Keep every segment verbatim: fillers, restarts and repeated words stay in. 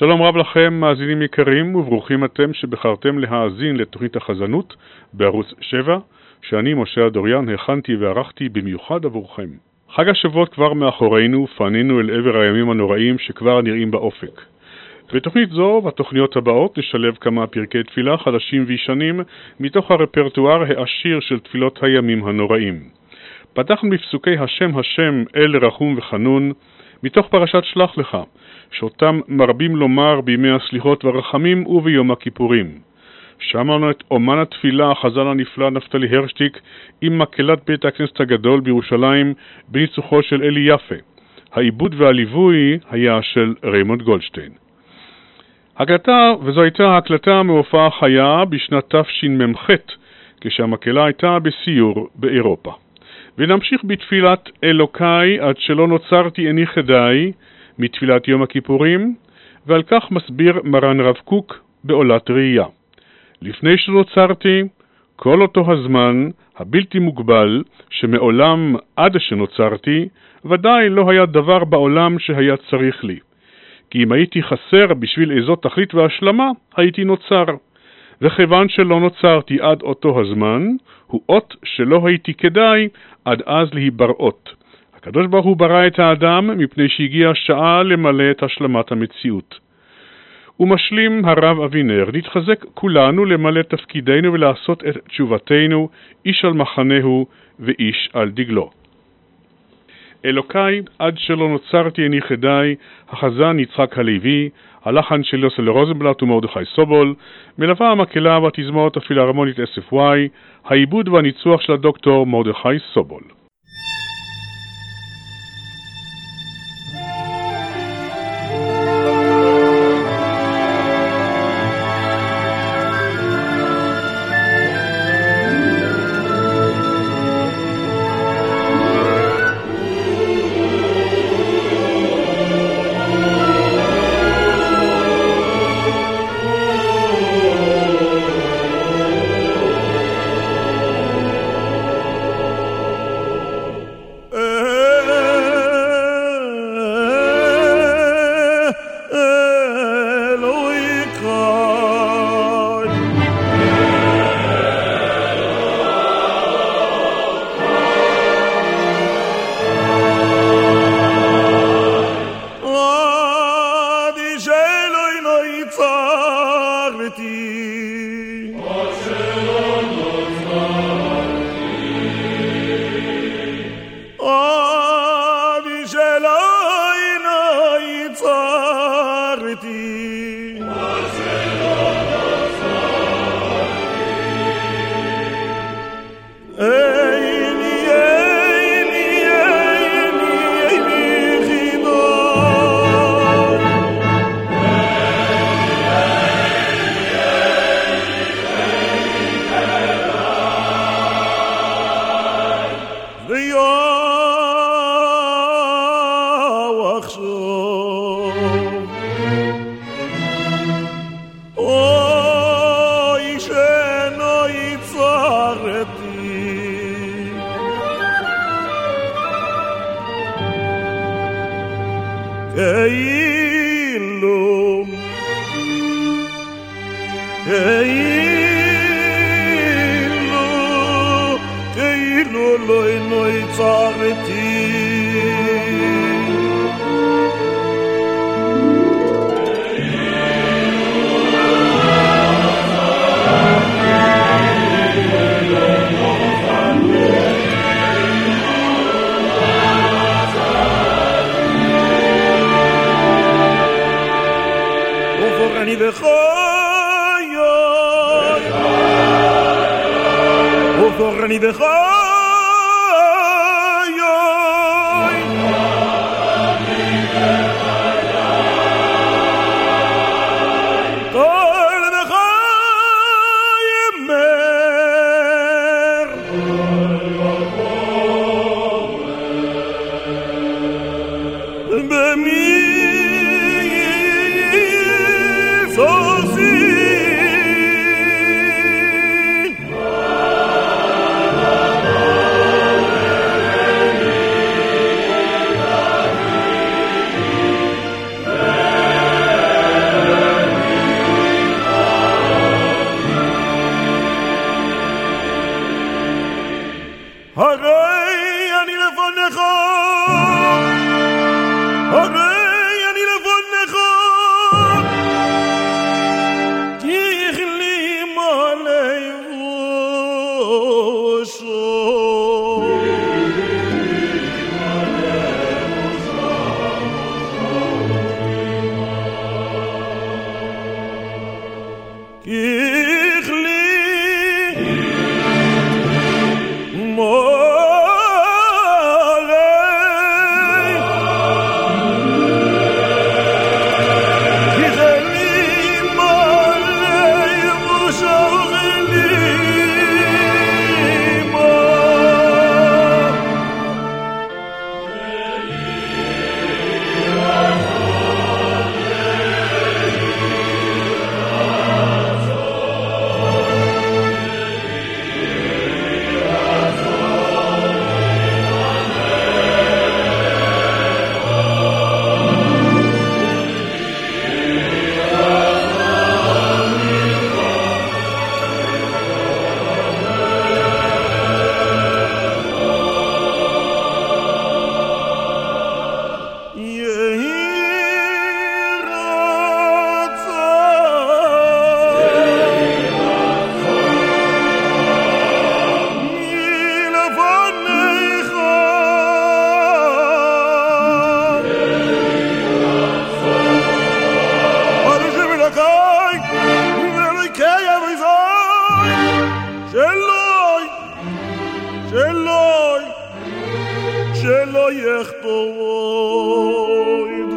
שלום רב לכם, מאזינים יקרים, וברוכים אתם שבחרתם להאזין לתוכנית החזנות בערוץ שבע, שאני, משה אדוריאן, הכנתי וערכתי במיוחד עבורכם. חג השבועות כבר מאחורינו, פנינו אל עבר הימים הנוראים שכבר נראים באופק. בתוכנית זו ובתוכניות הבאות נשלב כמה פרקי תפילה חדשים וישנים מתוך הרפרטואר העשיר של תפילות הימים הנוראים. פתחנו בפסוקי השם השם אל רחום וחנון מתוך פרשת שלח לך, שאותם מרבים לומר בימי הסליחות והרחמים וביום הכיפורים. שמענו את אומן התפילה החזן הנפלא נפתלי הרשטיק עם מקהלת בית הכנסת הגדול בירושלים בניצוחו של אלי יפה. העיבוד והליווי היה של ריימונד גולדשטיין. הקלטה, וזו הייתה הקלטה מהופעה חיה בשנת תשמ"ח, כשהמקהלה הייתה בסיור באירופה. ונמשיך בתפילת אלוקיי עד שלא נוצרתי איני חדאי מתפילת יום הכיפורים, ועל כך מסביר מרן רב קוק בעולת ראייה. לפני שנוצרתי, כל אותו הזמן הבלתי מוגבל שמעולם עד שנוצרתי, ודאי לא היה דבר בעולם שהיה צריך לי. כי אם הייתי חסר בשביל איזו תכלית והשלמה, הייתי נוצר. וכיוון שלא נוצרתי עד אותו הזמן, הוא אות שלא הייתי כדאי עד אז להיבראות. הקדוש ברוך הוא ברא את האדם מפני שהגיעה שעה למלא את השלמת המציאות. ומשלים הרב אבינר, נתחזק כולנו למלא תפקידנו ולעשות את תשובתנו, איש על מחנהו ואיש על דגלו. אלוקיי, עד שלא נוצרתי איני חדאי, החזן יצחק הלוי, הלחן של יוסל רוזנבלט ומרדכי סובול, מלווה המקהלה והתזמורת הפילהרמונית אס אף וואי, העיבוד והניצוח של הדוקטור מרדכי סובול. Oh הרי אני לפניך, הרי אני לפניך, תכלים עלי ראשו, שלא יחטוד.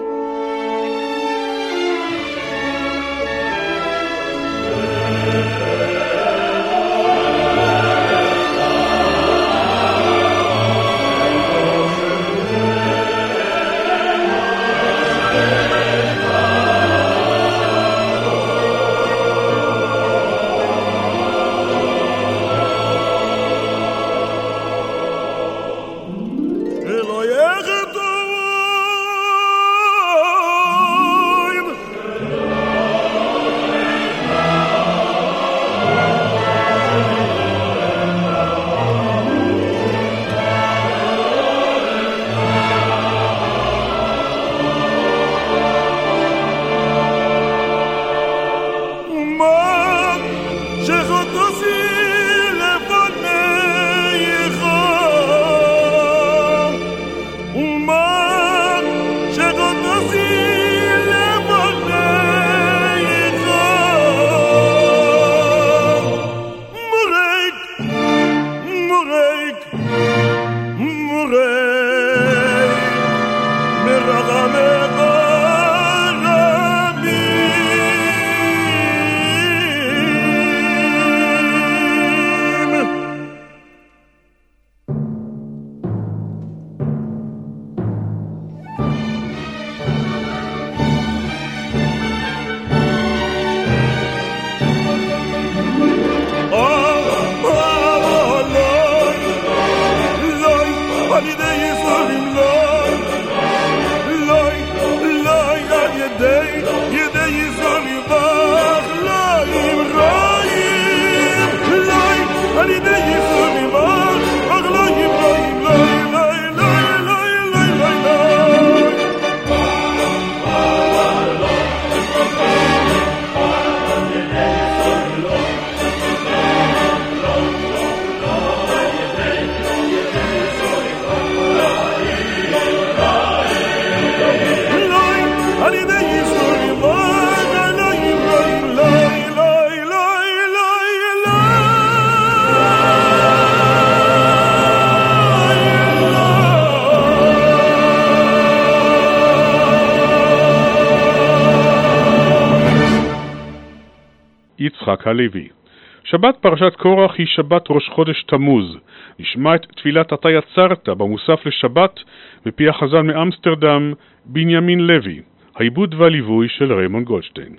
יצחק הלוי. שבת פרשת קורח היא שבת ראש חודש תמוז. נשמע את תפילת אתה יצרת במוסף לשבת בפי החזן מאמסטרדם בנימין לוי. העיבוד והליווי של ריימונד גולדשטיין.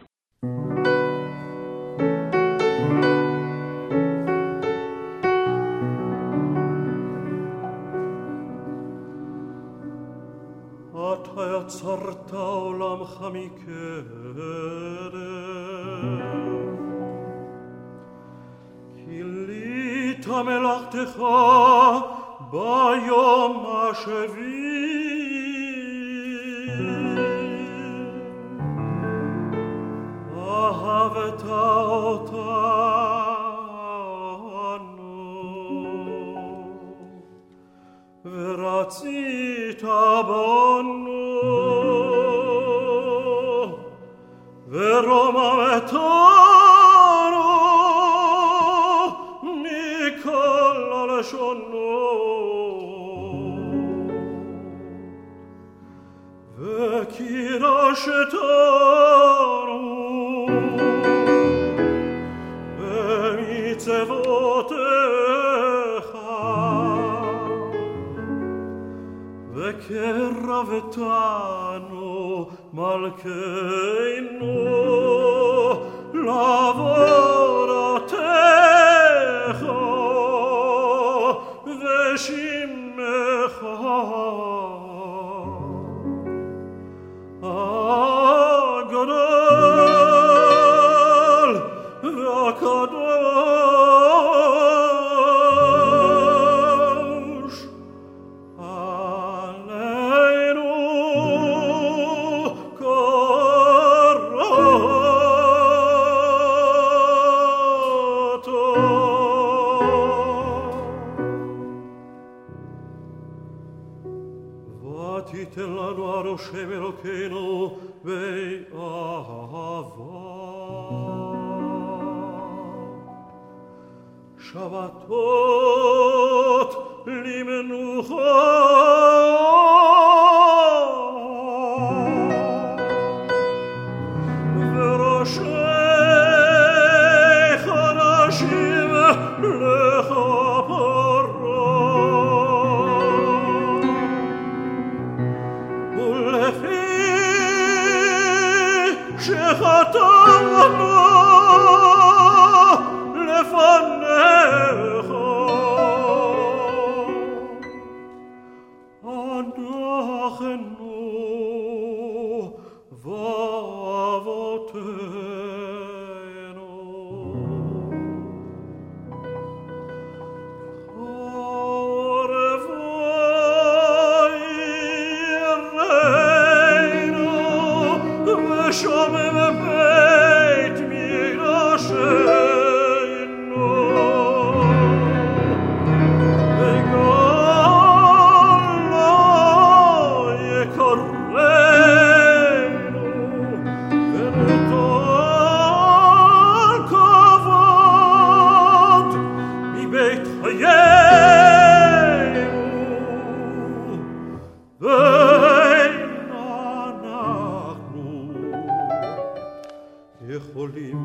אתה יצרת עולמך מקדם, כילית עשית מלאכתך ביום השביעי. אהבת אותנו ורצית בנו ורוממתנו מכל הלשונות וקידשתנו במצוותיך וקרבתנו מלכנו לעבודתך ושמך הגדול והקדוש עלינו קראתו. ותיתן לנו הרושם אלוקינו באהבה שבתות למנוחה וראשי חודשים לכפרה ולפי שחטאנו לפניך אנחנו ואבותינו חורבו עירנו ושומם בית מקדשנו וגם לא יקרנו ונטול כבוד מבית חיינו ואין אנחנו יכולים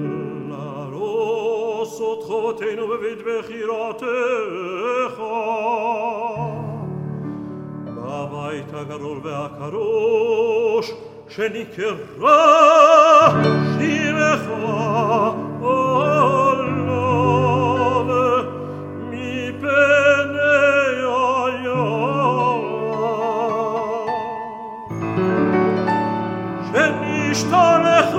לעשות חובתנו בבית בחירתך בבית הגדול והקדוש שנקרא שמך עליו מפני הים שנשתלך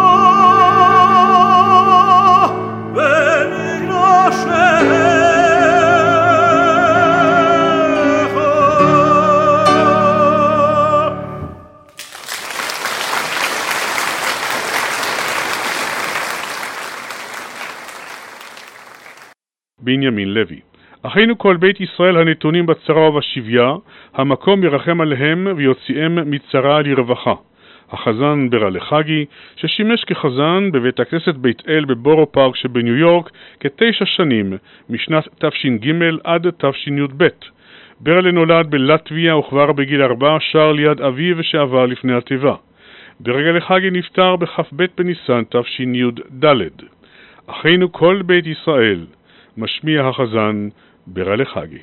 בנימין לוי. אחינו כל בית ישראל הנתונים בצרה ובשביה, המקום ירחם עליהם ויוציאם מצרה לרווחה. החזן ברלה חגי, ששימש כחזן בבית הכנסת בית אל בבורו פארק שבניו יורק כתשע שנים, משנת תש"ג עד תש"ב. ברלה נולד בלטביה וכבר בגיל ארבע שר ליד אביו שעבר לפני התיבה. ברלה חגי נפטר בכ"ב בניסן תשי"ד. אחינו כל בית ישראל, משמיע החזן ברלה חגי.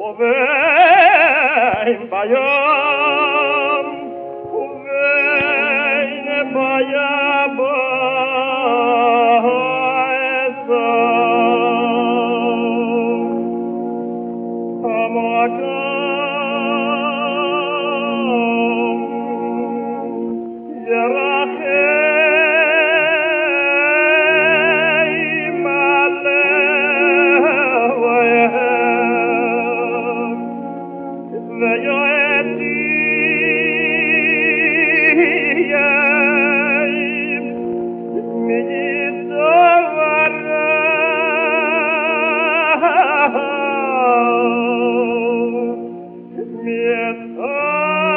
ובין ביום ובין ביבוא המקום ירחם עליהם ויועתיים מדבריו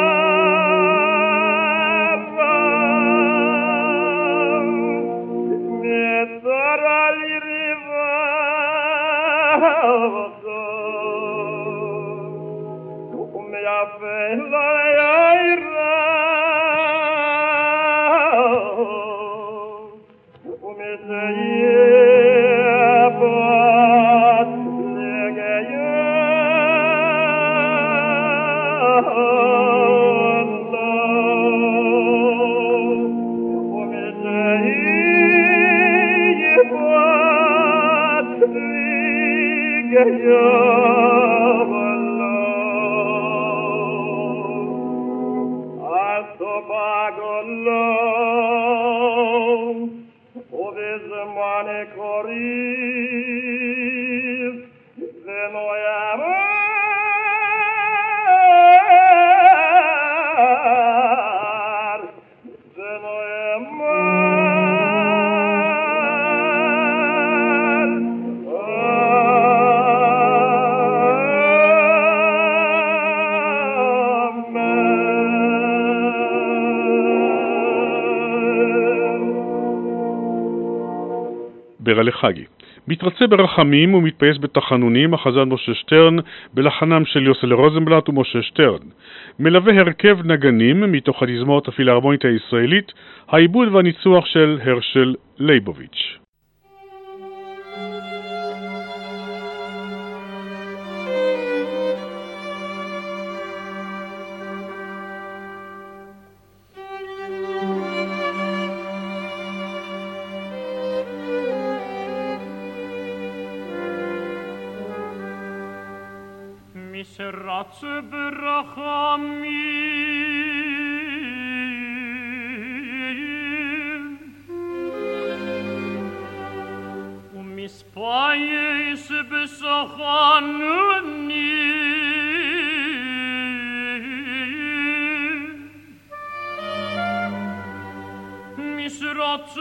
ברלי חגי. מתרצה ברחמים ומתפייס בתחנונים החזן משה שטרן בלחנם של יוסל רוזנבלט ומשה שטרן. מלווה הרכב נגנים מתוך התזמורת הפילהרמונית הישראלית, העיבוד והניצוח של הרשל ליבוביץ'. רץ ברחמים ומספייס בסחנונים משרץ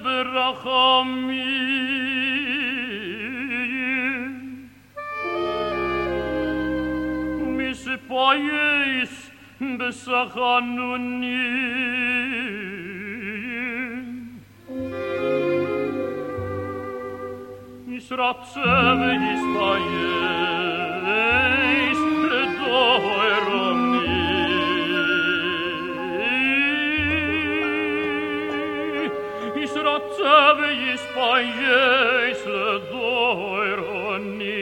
ברחמים מספייס בסחנונים משרץ ויספייס לדוירוני משרץ ויספייס לדוירוני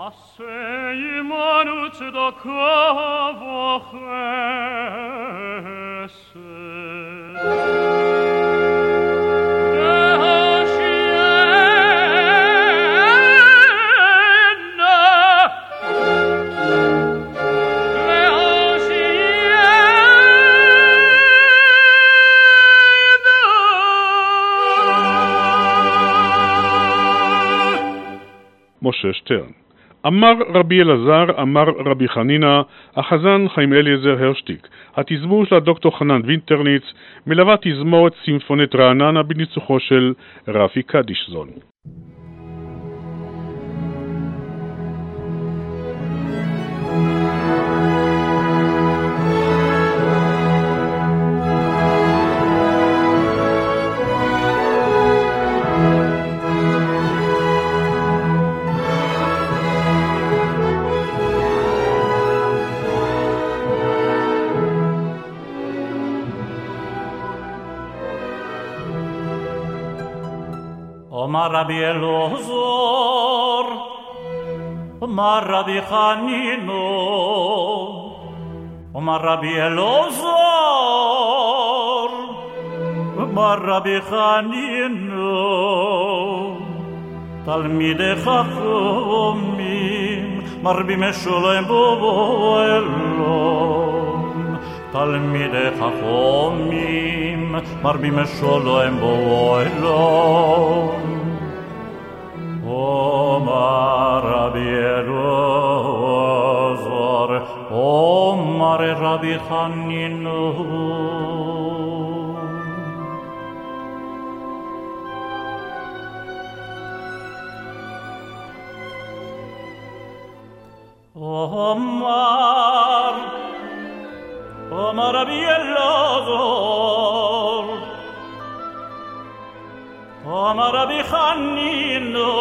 Assei manut da cavo chese משה שטרן. אמר רבי אלעזר, אמר רבי חנינה, החזן חיים אליעזר הרשטיק. התזמור של הדוקטור חנן וינטרניץ מלווה תזמורת סימפונית רעננה בניצוחו של רפי קדישזון. Omar Rabbi Elazar, Omar Rabbi Chanino, Omar Rabbi Elazar, Omar Rabbi Chanino, Talmidei Chachamim, Marbim Sholem Boelom, Talmidei Chachamim, Marbim Sholem Boelom. Omar Rabbi Elazar, Omar Rabbi Chanino. Omar, Omar Rabbi Elazar, Omar Rabbi Chanino,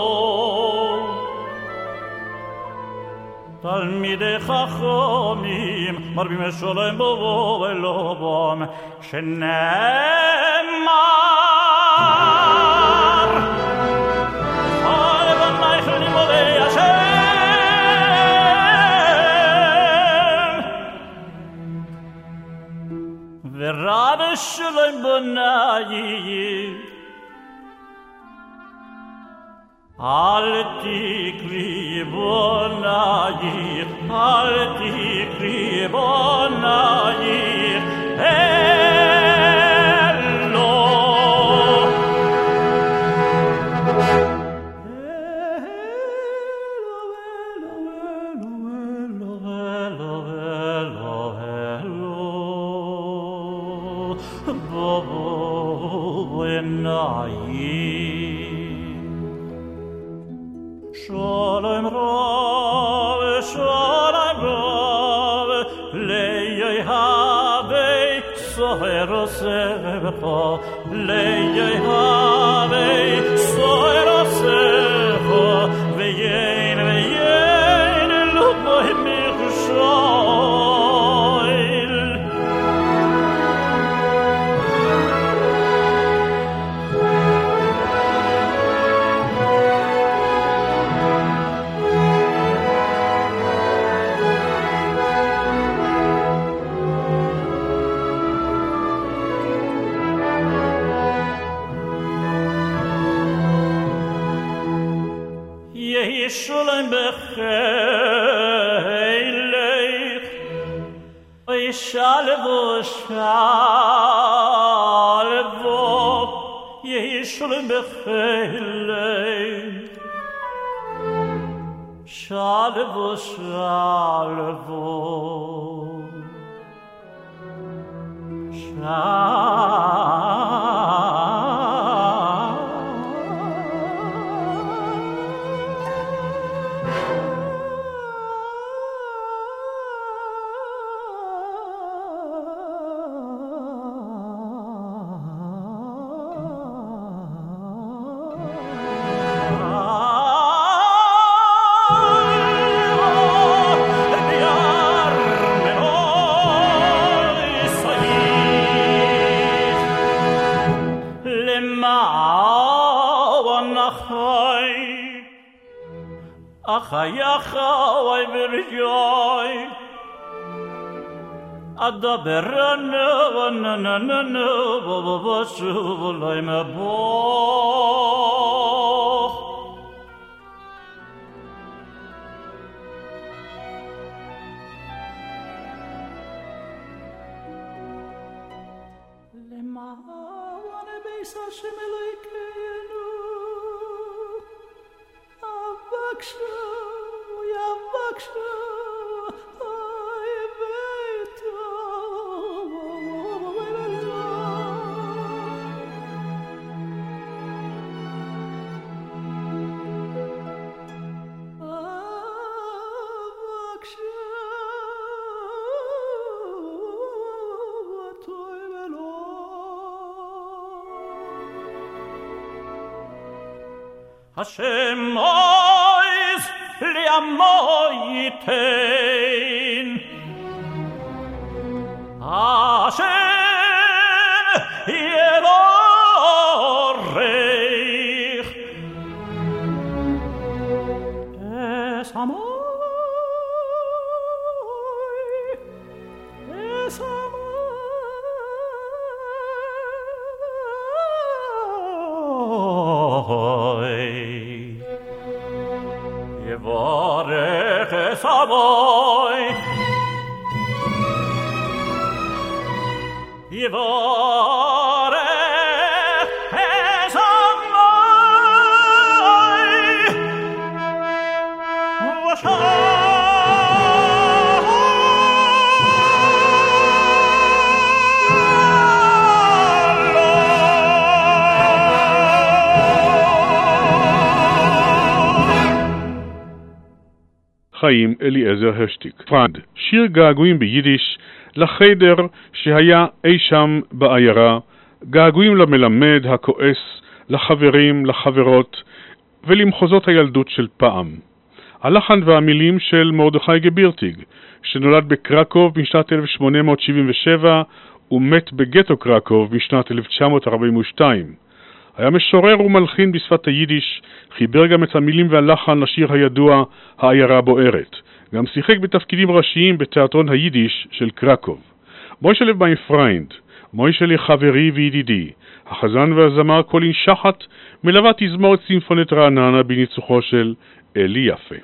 Talmidei Chachamim, Marbim Sholem Boelom, Shenemar, Chai B'nai Limodei Hashem, V'Rav Sholem B'nai. Al tikri bonai, al tikri bonai, hello, hello, hello, hello, hello, bobo enai. Shalom Rav, Shalom Rav, Le'yei Havei Soher Osecha, Le'yei Havei Soher Osecha, Ve'yein, Ve'yein, Lu'boi Michushoil. Shalom b'cheilech, oy shalvo shalvo, yehi shalom b'cheilech, shalvo shalvo, shalvo. ach ayacha way berjoy adaberana wanana bobosu loyma bo lema wane beisa shemelekenu avakshu yavakshu Hashem mois li amoytein Hashem yerorech Es amoy Es amoy Yevarech es amoy Yevarech es amoy חיים אליעזר השטיק. פרד, שיר געגועים ביידיש לחדר שהיה אי שם בעיירה, געגועים למלמד, הכועס, לחברים, לחברות ולמחוזות הילדות של פעם. הלחן והמילים של מרדכי גבירטיג, שנולד בקרקוב בשנת אלף שמונה מאות שבעים ושבע ומת בגטו קרקוב בשנת אלף תשע מאות ארבעים ושתיים. היה משורר ומלחין בשפת היידיש, חיבר גם את המילים והלחן לשיר הידוע העיירה בוערת. גם שיחק בתפקידים ראשיים בתיאטרון היידיש של קרקוב. מוישל'ה מיין פריינד, מוישל'ה חברי וידידי, החזן והזמר קולין שחט, מלווה תזמורת סימפונית רעננה בניצוחו של אלי יפה.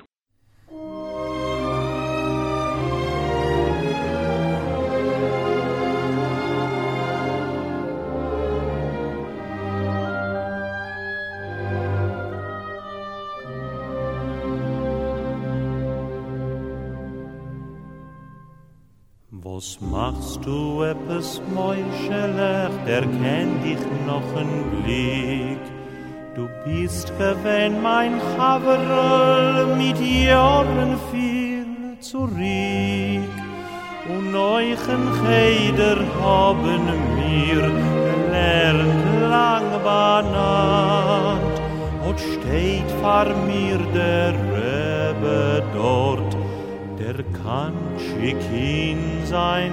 Was machst du etwas, Meuschelech, der kennt dich noch ein Blick. Du bist gewesen, mein Haverl, mit Jahren viel zurück. Und euchen Cheder haben wir gelernt, lang benannt. Und steht vor mir der Rebbe dort, der kann schick in sein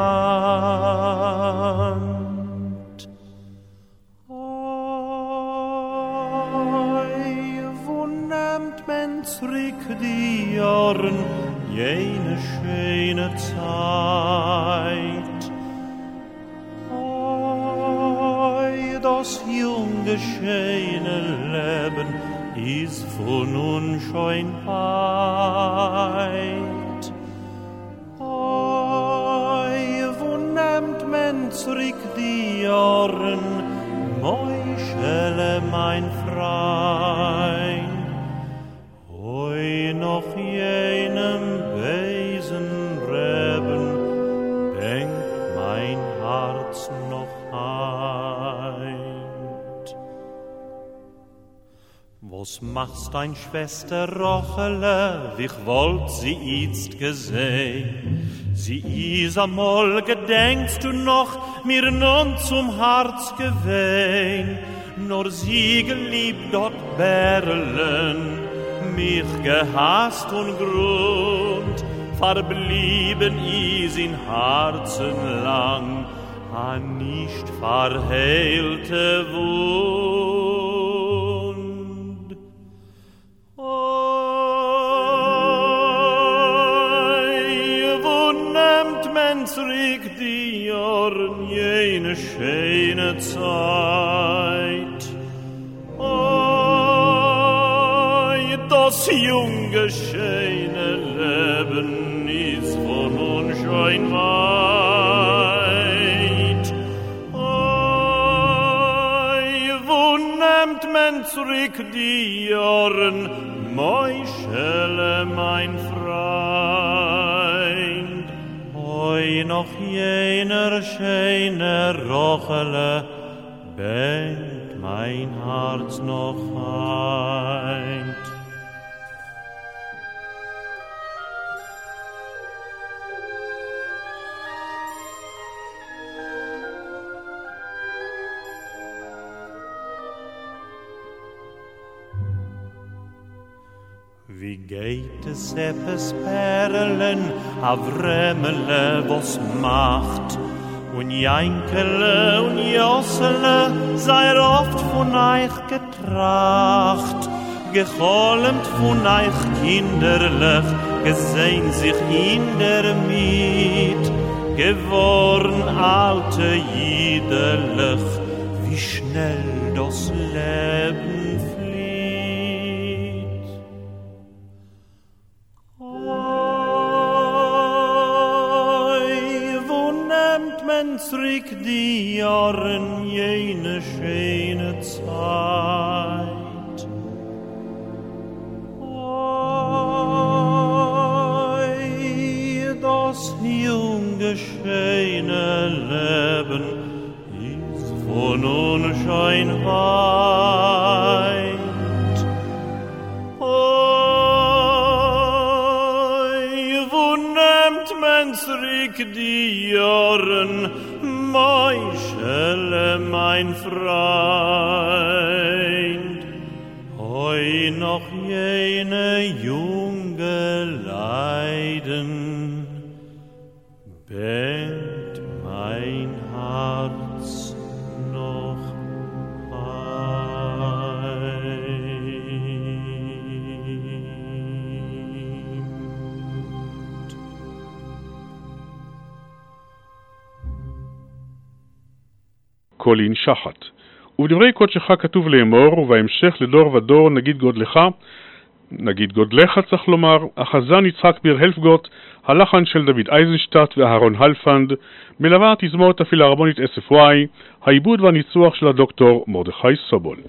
Hand. Oi, wo nimmt man zurück die Jahren, jene schöne Zeit? Oi, das junge, schöne Leben ist von uns schon weit. Oi, wo nimmt man zurück die Jahren, Meuschel'e, mein Freund? Oi, noch jenem Besenreben denkt mein Herz noch heint. Was machst dein Schwester Rochele, ich wollt sie jetzt gesehen. Sie is amol, gedenkst du noch, mir nun zum Herz gewehn. Nur sie geliebt dort Berlen, mich gehasst und grund, verblieben is in Herzen lang, a nicht verheilte Wund. Oh, schöne Zeit. Oi, das junge, schöne Leben ist von uns schon weit. Oi, wo nimmt man zurück die Jahren, Meuschele, mein Freund? Oi, noch jener schöne Rochele, bängt mein Herz noch heint. Wie geht es eppes Perlen, Avremele, was macht? Und Jankele und Jossele, sei oft von euch getracht, geholmt von euch kinderlich, gesehn sich in der Miet, geworden alte Jiederlich, wie schnell das Leben flieht. Zurück die Jahren, jene schöne Zeit. Oi, das junge, schöne Leben ist von unschein weit. Oi, wo nimmt man zurück die Jahren, Meuschele, mein Freund, heu noch jene junge Leiden, bängt mein Herz noch heint. קולין שחת. ובדברי קודשך כתוב לאמור, ובהמשך לדור ודור נגיד גודלך, נגיד גודלך צריך לומר, החזן יצחק ביר הלפגוט, הלחן של דוד אייזנשטט ואהרון הלפנד, מלווה תזמורת הפילהרמונית אס אף וואי, העיבוד והניסוח של הדוקטור מרדכי סובול.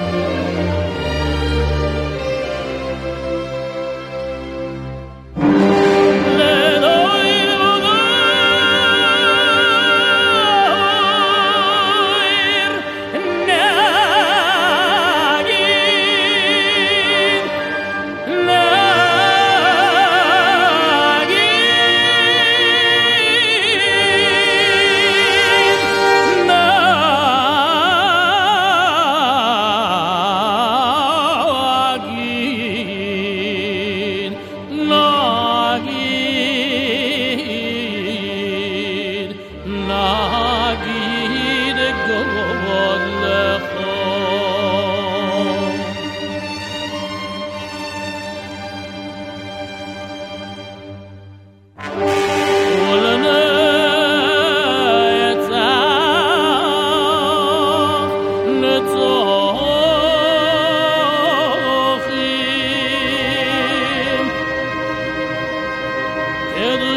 Hallelujah.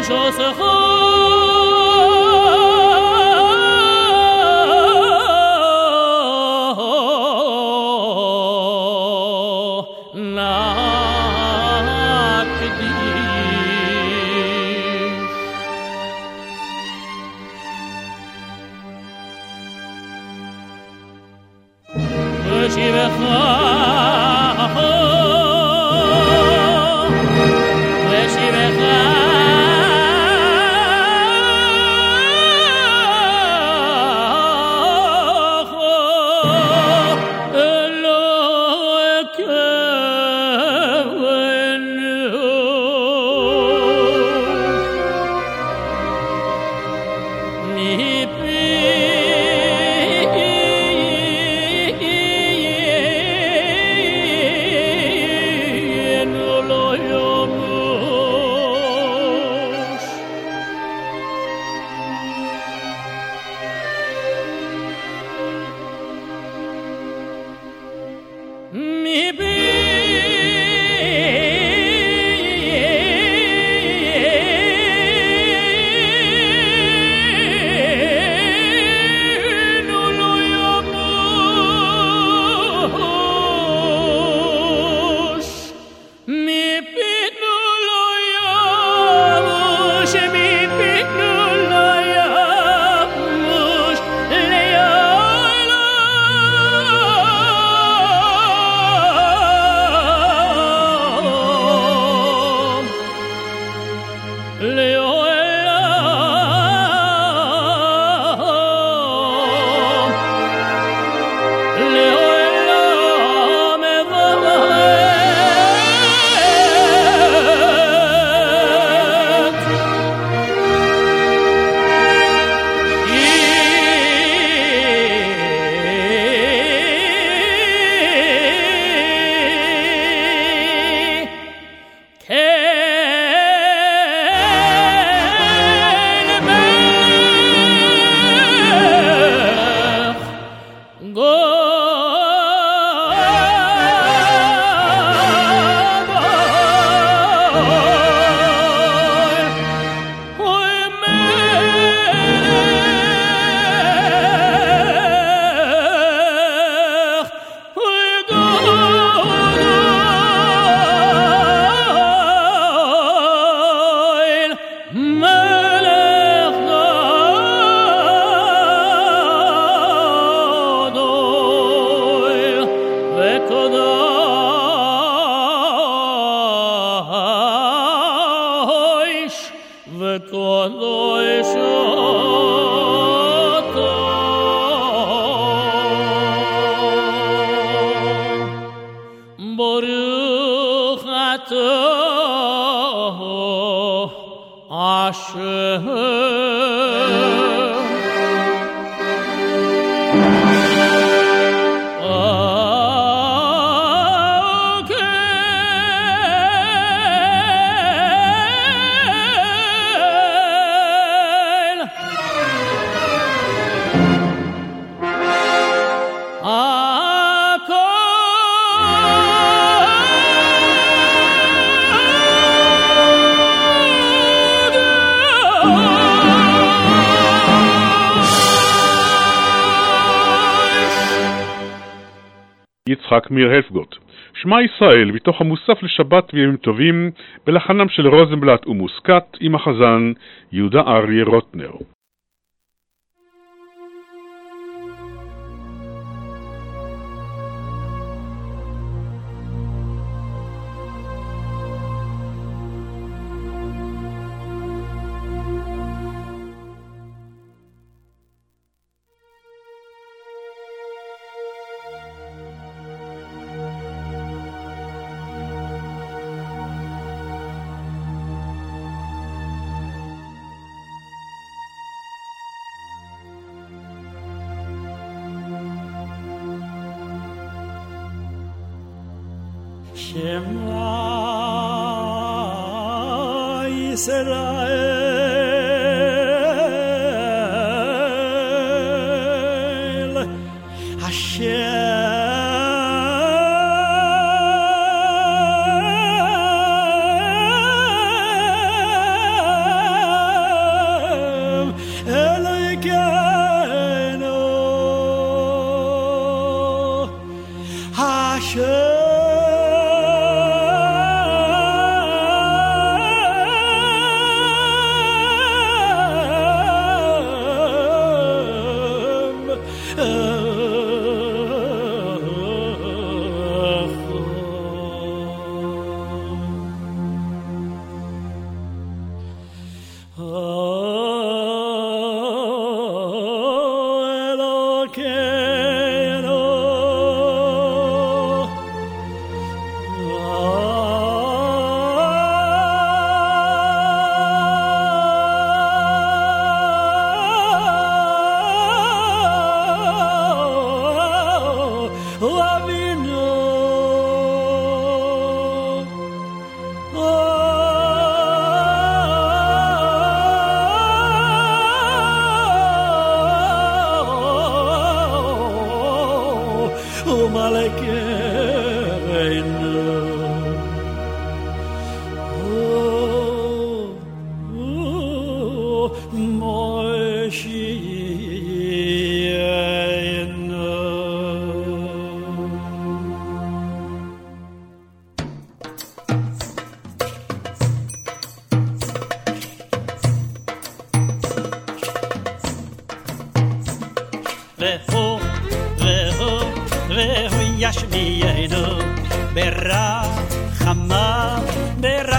יצחק מאיר הלפגוט. שמע ישראל, מתוך המוסף לשבת וימים טובים, בלחנם של רוזנבלט ומוסקת, עם החזן יהודה אריה רוטנר.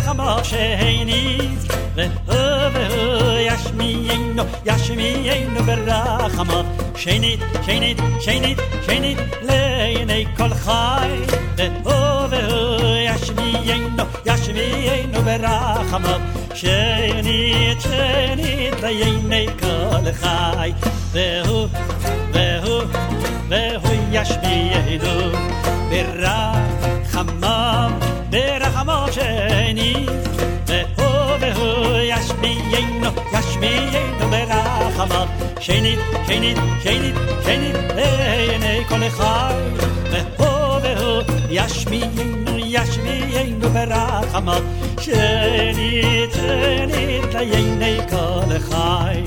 ברחמה שנית והוא ישמיענו ישמיענו ברחמה שנית שנית שנית שנית לעיני כל חי והוא ישמיענו ישמיענו ברחמה שנית שנית לעיני כל חי והוא והוא והוא ישמיענו ברחמה ברחמה שנית והוא והוא ישמיענו ישמיענו ברחמה שנית שנית שנית שנית לעיני כל חי והוא והוא ישמיענו ישמיענו ברחמה שנית שנית לעיני כל חי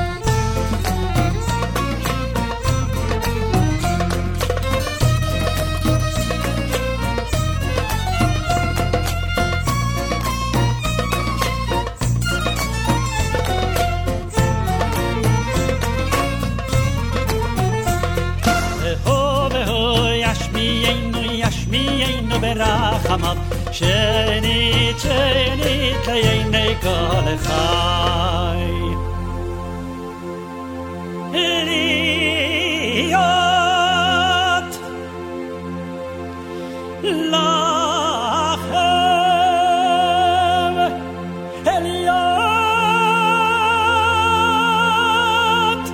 ברחמה שנית שנית לעיני כל חי להיות לכם להיות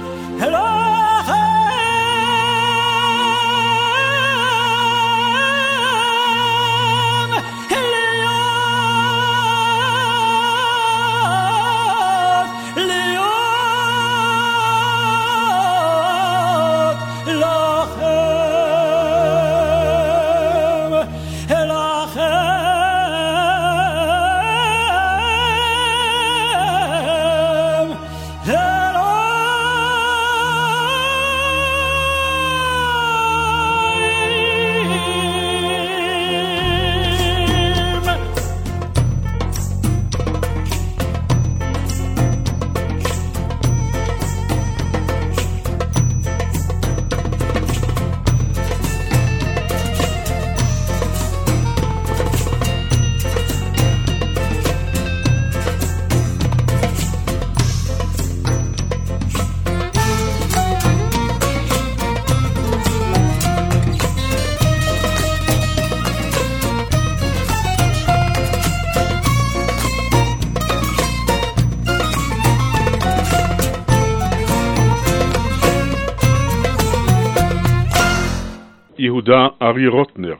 יהודה ארי רוטנר.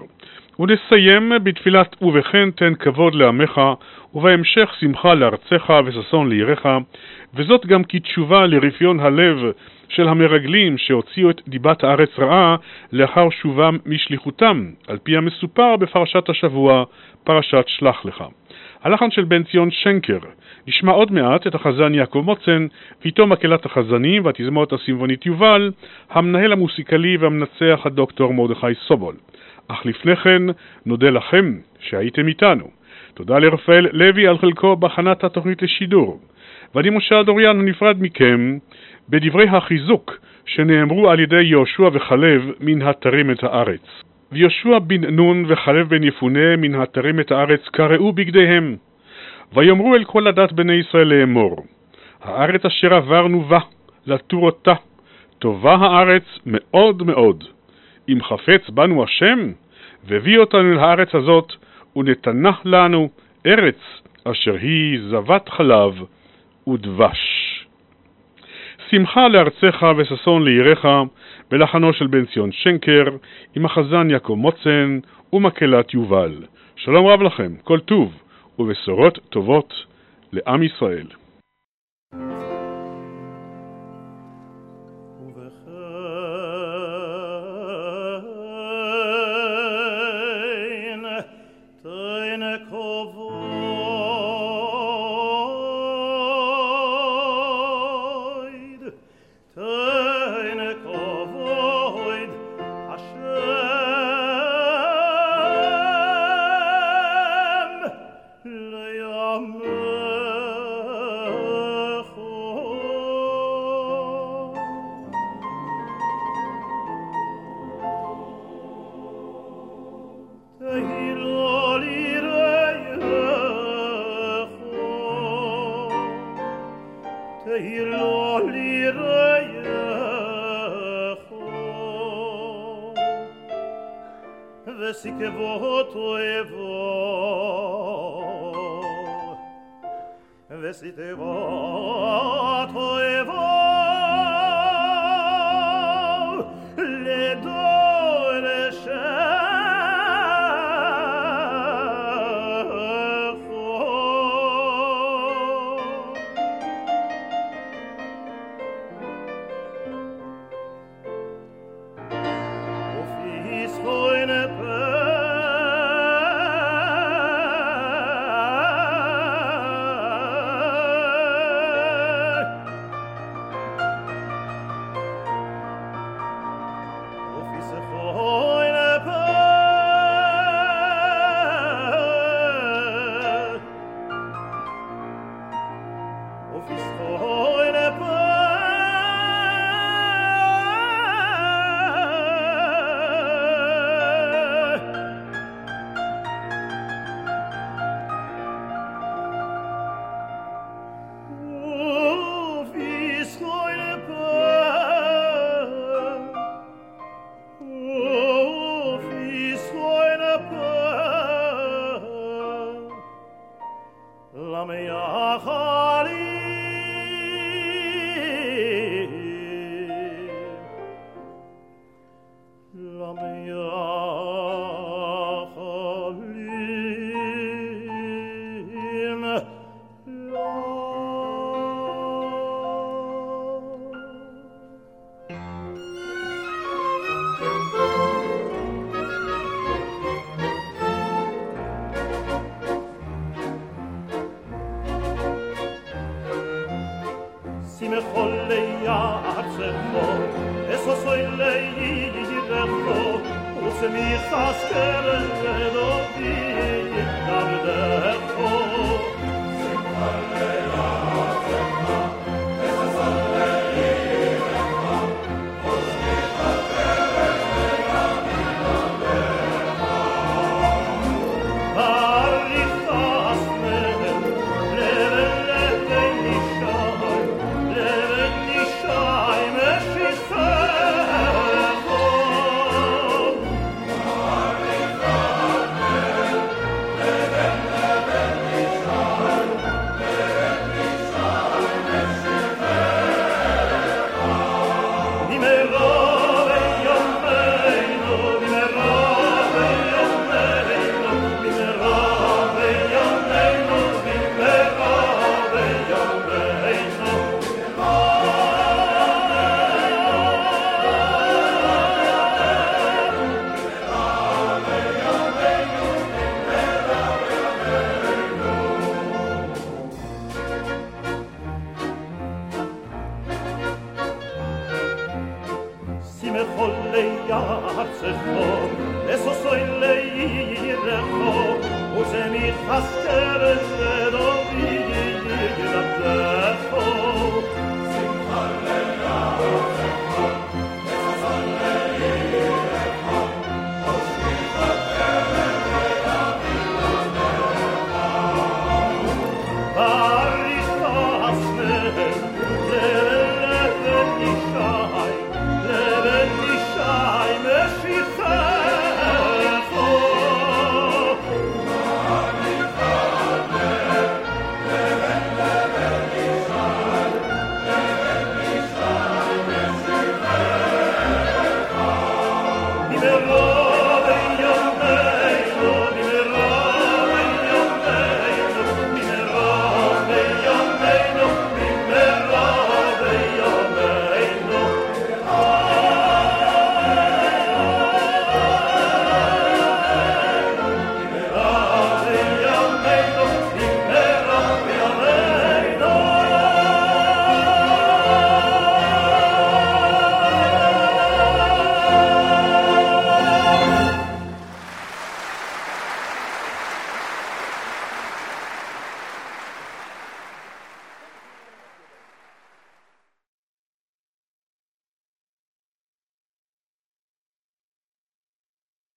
ונסיים בתפילת ובכן תן כבוד לעמך, ובהמשך שמחה לארצך וששון לעירך, וזאת גם כתשובה לרפיון הלב של המרגלים שהוציאו את דיבת הארץ רעה לאחר שובם משליחותם, על פי המסופר בפרשת השבוע, פרשת שלח לך. הלחן של בן ציון שנקר. נשמע עוד מעט את החזן יעקב מוצן, ואיתו מקהלת החזנים והתזמורת הסימפונית יובל, המנהל המוסיקלי והמנצח הדוקטור מרדכי סובול. אך לפני כן נודה לכם שהייתם איתנו. תודה לרפאל לוי על חלקו בהכנת התוכנית לשידור. ואני משה דוריאן נפרד מכם בדברי החיזוק שנאמרו על ידי יהושע וחלב מן התרים את הארץ. ויהושע בן נון וחלב בן יפונה מן התרים את הארץ קראו בגדיהם. ויאמרו אל כל הדת בני ישראל לאמור, הארץ אשר עברנו בה, לתור אותה, טובה הארץ מאוד מאוד. אם חפץ בנו השם, והביא אותנו לארץ הזאת, ונתנה לנו ארץ אשר היא זבת חלב ודבש. שמחה לארצך וששון לעירך, בלחנו של בן ציון שנקר, עם החזן יעקב מוצן ומקהלת יובל. שלום רב לכם, כל טוב ובשורות טובות לעם ישראל. Hey, loli, re, וסיקבו תועבו וסיקבו תועבו לדור שכו ופי זכוין Ose mi faskere